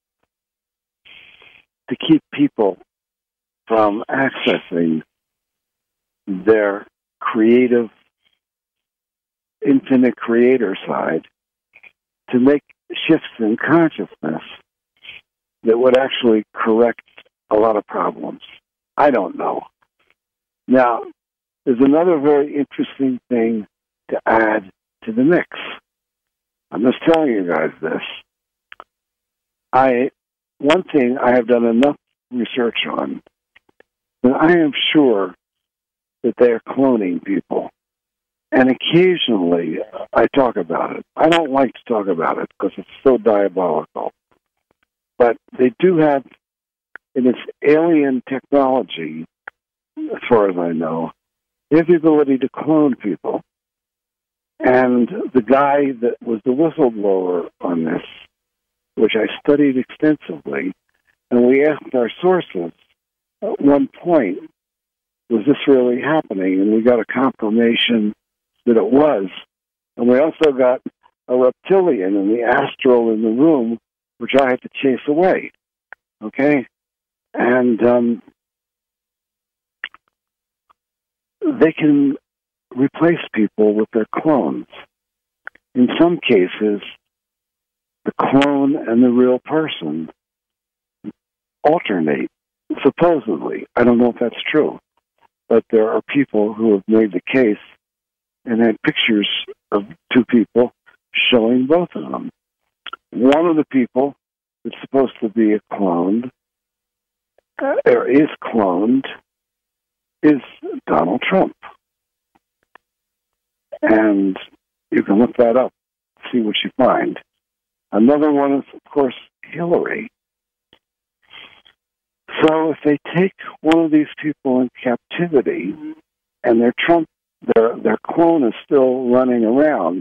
to keep people from accessing their creative, infinite creator side, to make shifts in consciousness that would actually correct a lot of problems. I don't know. Now, there's another very interesting thing to add to the mix. I'm just telling you guys this. I, one thing I have done enough research on, and I am sure that they are cloning people. And occasionally I talk about it. I don't like to talk about it because it's so diabolical. But they do have, in its alien technology, as far as I know, they have the ability to clone people. And the guy that was the whistleblower on this, which I studied extensively, and we asked our sources at one point, was this really happening? And we got a confirmation that it was. And we also got a reptilian and the astral in the room, which I had to chase away. Okay? And um, they can replace people with their clones. In some cases, the clone and the real person alternate, supposedly. I don't know if that's true, but there are people who have made the case and had pictures of two people showing both of them. One of the people that's supposed to be a clone, uh, or is cloned, is Donald Trump. And you can look that up, see what you find. Another one is, of course, Hillary. So if they take one of these people in captivity and their Trump, their their clone is still running around,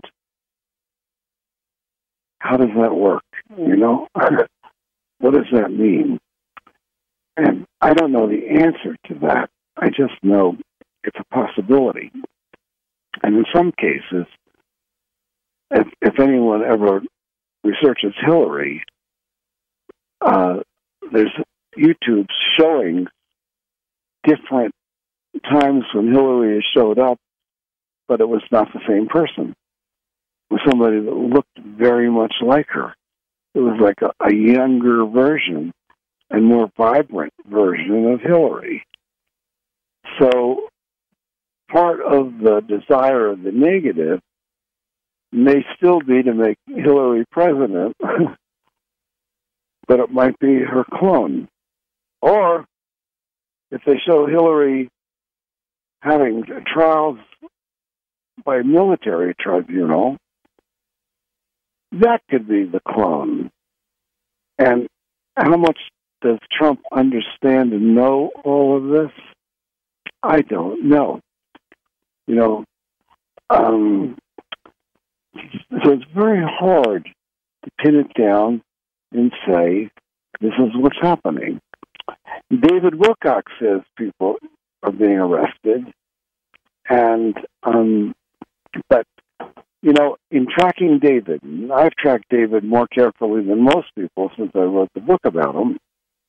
how does that work? You know, what does that mean? And I don't know the answer to that. I just know it's a possibility. And in some cases, if, if anyone ever researches Hillary, uh, there's YouTubes showing different times when Hillary has showed up, but it was not the same person. It was somebody that looked very much like her. It was like a, a younger version and more vibrant version of Hillary. So part of the desire of the negative may still be to make Hillary president, but it might be her clone. Or if they show Hillary having trials by a military tribunal, that could be the clone. And how much does Trump understand and know all of this? I don't know. You know, um, so it's very hard to pin it down and say, this is what's happening. David Wilcock says people are being arrested. And, um, but, you know, in tracking David, and I've tracked David more carefully than most people since I wrote the book about him,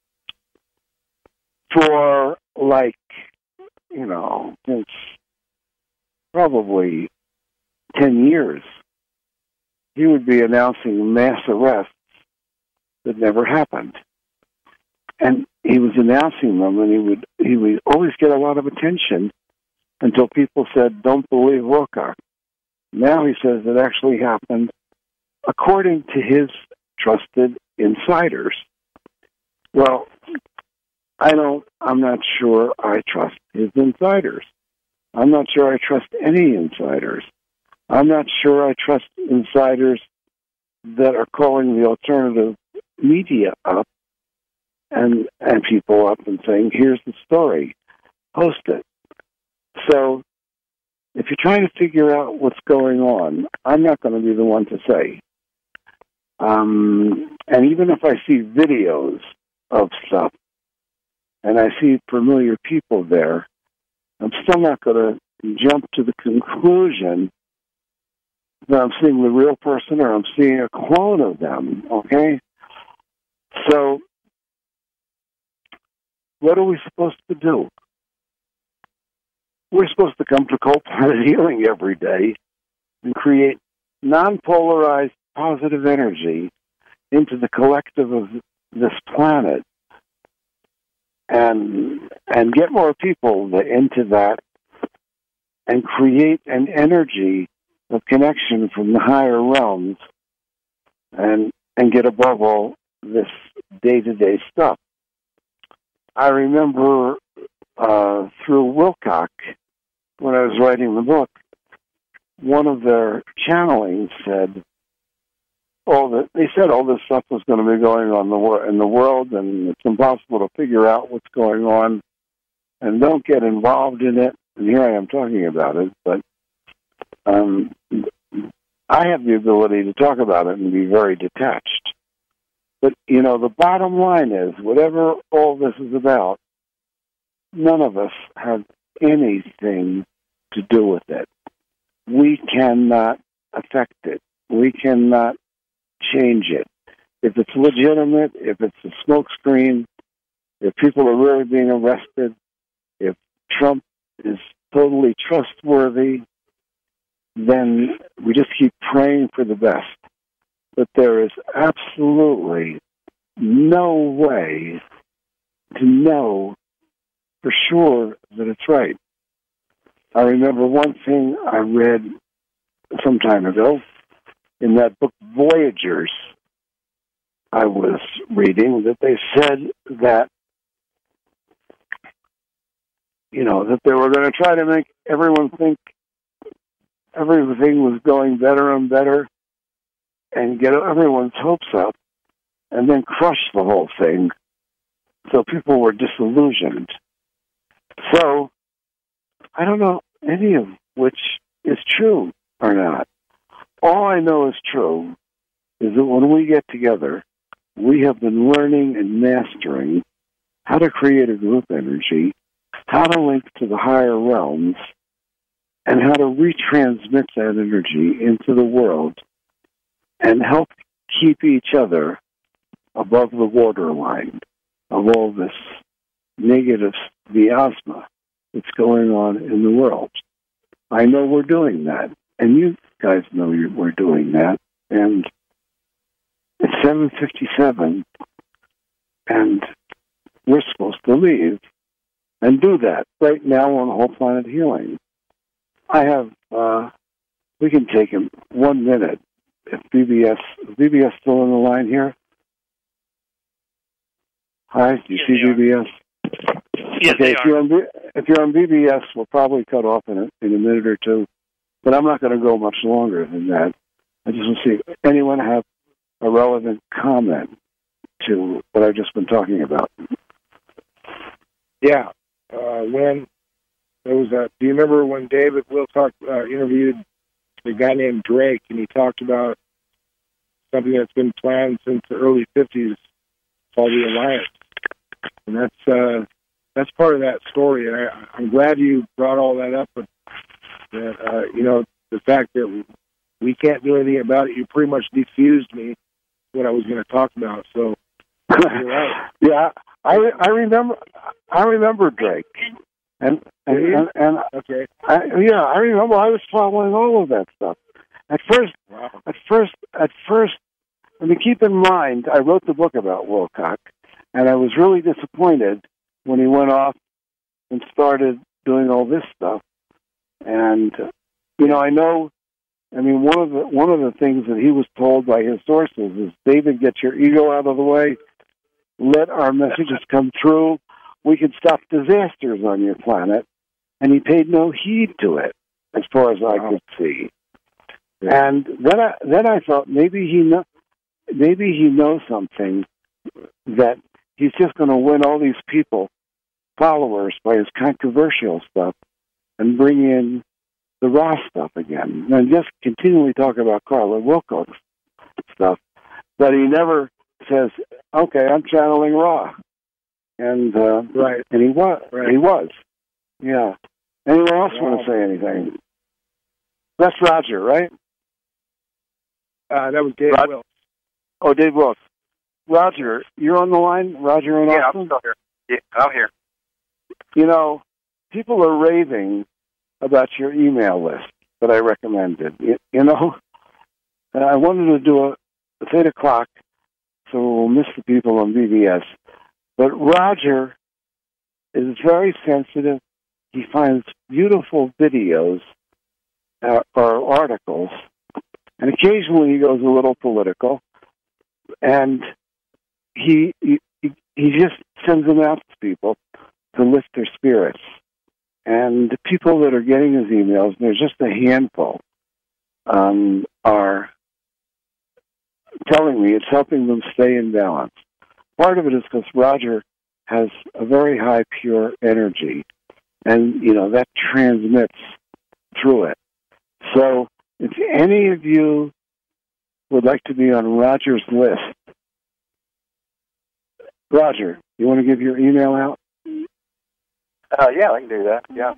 for like, you know, since probably ten years, he would be announcing mass arrests that never happened. And he was announcing them, and he would he would always get a lot of attention until people said, don't believe Wilcock. Now he says it actually happened according to his trusted insiders. Well, I don't, I'm not sure I trust his insiders. I'm not sure I trust any insiders. I'm not sure I trust insiders that are calling the alternative media up and and people up and saying, here's the story, post it. So if you're trying to figure out what's going on, I'm not going to be the one to say. Um, and even if I see videos of stuff and I see familiar people there, I'm still not going to jump to the conclusion that I'm seeing the real person or I'm seeing a clone of them, okay? So what are we supposed to do? We're supposed to come to cold-blooded healing every day and create non-polarized positive energy into the collective of this planet and and get more people into that and create an energy of connection from the higher realms and and get above all this day-to-day stuff. I remember uh, through Wilcock, when I was writing the book, one of their channelings said, all the, they said all this stuff was going to be going on the wor- in the world, and it's impossible to figure out what's going on, and don't get involved in it. And here I am talking about it, but um, I have the ability to talk about it and be very detached. But, you know, the bottom line is, whatever all this is about, none of us have anything to do with it. We cannot affect it. We cannot change it. If it's legitimate, if it's a smokescreen, if people are really being arrested, if Trump is totally trustworthy, then we just keep praying for the best. But there is absolutely no way to know for sure that it's right. I remember one thing I read some time ago in that book, Voyagers, I was reading, that they said that, you know, that they were going to try to make everyone think everything was going better and better and get everyone's hopes up and then crush the whole thing. So people were disillusioned. So I don't know any of which is true or not. All I know is true is that when we get together, we have been learning and mastering how to create a group energy, how to link to the higher realms, and how to retransmit that energy into the world and help keep each other above the waterline, of all this negative miasma that's going on in the world. I know we're doing that, and you guys know you- we're doing that. And it's seven fifty-seven, and we're supposed to leave and do that right now on Whole Planet Healing. I have, uh, we can take him one minute. If B B S, is B B S still on the line here? Hi, do you Yeah, see they B B S? Yes, okay, they if are. you're, on, B- if you're on B B S, we'll probably cut off in a, in a minute or two, but I'm not going to go much longer than that. I just want to see if anyone have a relevant comment to what I've just been talking about. Yeah. Uh, when there was a, do you remember when David Wilcock uh, interviewed a guy named Drake, and he talked about something that's been planned since the early fifties called the Alliance? And that's uh, that's part of that story. And I, I'm glad you brought all that up. But that uh, you know, the fact that we can't do anything about it, you pretty much defused me what I was going to talk about. So you're right. Yeah, I I remember I remember Drake, and and and, and okay, I, yeah, I remember I was following all of that stuff. At first, wow. at first, at first. I mean, keep in mind, I wrote the book about Wilcock, and I was really disappointed when he went off and started doing all this stuff. And uh, you know, I know. I mean, one of the one of the things that he was told by his sources is, David, get your ego out of the way. Let our messages come true. We can stop disasters on your planet. And he paid no heed to it, as far as I could see. And then I then I thought maybe he know, maybe he knows something, that he's just going to win all these people followers by his controversial stuff and bring in the raw stuff again, and just continually talk about Carla Wilcox stuff. But he never says, "Okay, I'm channeling raw," and uh, right, and he was, right. he was, yeah. Anyone else wow. want to say anything? That's Roger, right? Uh, that was Dave Rod- Wilkes. Oh, Dave Wilkes. Roger, you're on the line. Roger and yeah, Austin? I'm still here. Yeah, I'm here. You know, people are raving about your email list that I recommended. You, you know, and I wanted to do a, it's eight o'clock, so we'll miss the people on B B S. But Roger is very sensitive. He finds beautiful videos uh, or articles, and occasionally he goes a little political, and he, he he just sends them out to people to lift their spirits. And the people that are getting his emails, and there's just a handful, um, are telling me it's helping them stay in balance. Part of it is because Roger has a very high, pure energy, and, you know, that transmits through it. So if any of you would like to be on Roger's list, Roger, you want to give your email out? Uh, yeah, I can do that. Yeah.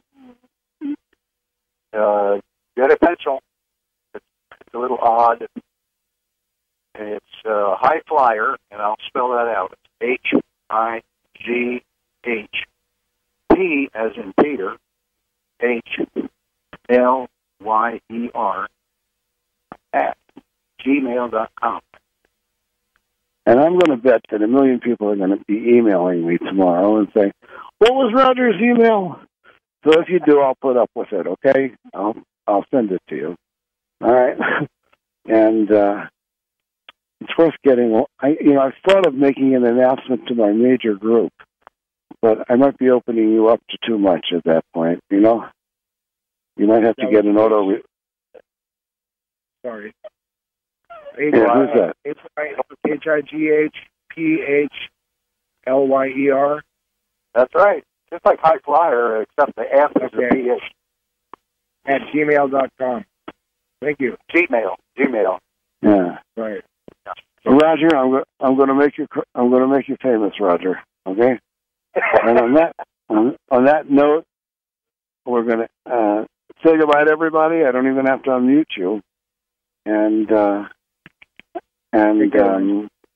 Uh, get a pencil. It's, it's a little odd. It's uh, high flyer, and I'll spell that out. It's H I G H P as in Peter, H L Y E R at gmail dot com. And I'm going to bet that a million people are going to be emailing me tomorrow and say, "What was Roger's email?" So if you do, I'll put up with it, okay? I'll I'll send it to you. All right? And uh, it's worth getting. I you know I've thought of making an announcement to my major group, but I might be opening you up to too much at that point. You know, you might have to that get an auto. Re- Sorry. Yeah, who's that? H I G H P H L Y E R. That's right. Just like high flyer, except the F is okay. a P H. At gmail dot com. Thank you. Gmail. Gmail. Yeah. Right. Roger, I'm go- I'm going to make you I'm going to make you famous, Roger. Okay. And on that on, on that note, we're going to uh, say goodbye to everybody. I don't even have to unmute you. And uh, and um,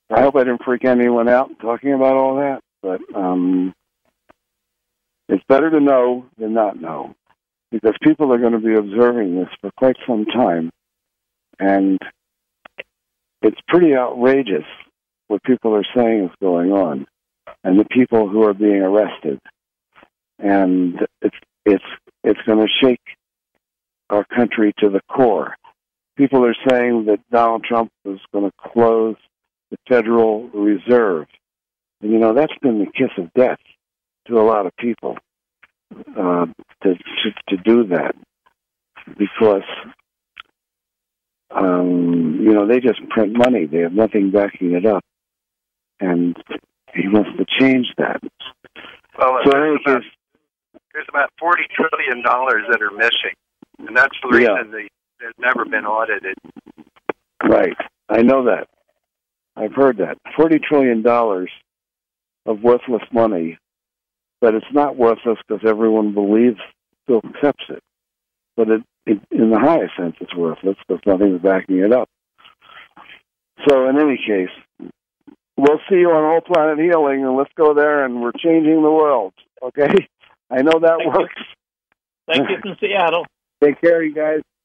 I hope I didn't freak anyone out talking about all that, but um, it's better to know than not know, because people are going to be observing this for quite some time, and it's pretty outrageous what people are saying is going on, and the people who are being arrested, and it's it's it's going to shake our country to the core. People are saying that Donald Trump is going to close the Federal Reserve. And, you know, that's been the kiss of death to a lot of people, uh, to, to to do that, because, um, you know, they just print money. They have nothing backing it up. And he wants to change that. Well, so there's, case, about, there's about forty trillion dollars that are missing, and that's the reason yeah. the, they've never been audited. Right. I know that. I've heard that. forty trillion dollars of worthless money, but it's not worthless because everyone believes, still accepts it. But it, it, in the highest sense, it's worthless because nothing's backing it up. So in any case, we'll see you on Whole Planet Healing, and let's go there, and we're changing the world, okay? I know that Thank works. You. Thank you from Seattle. Take care, you guys.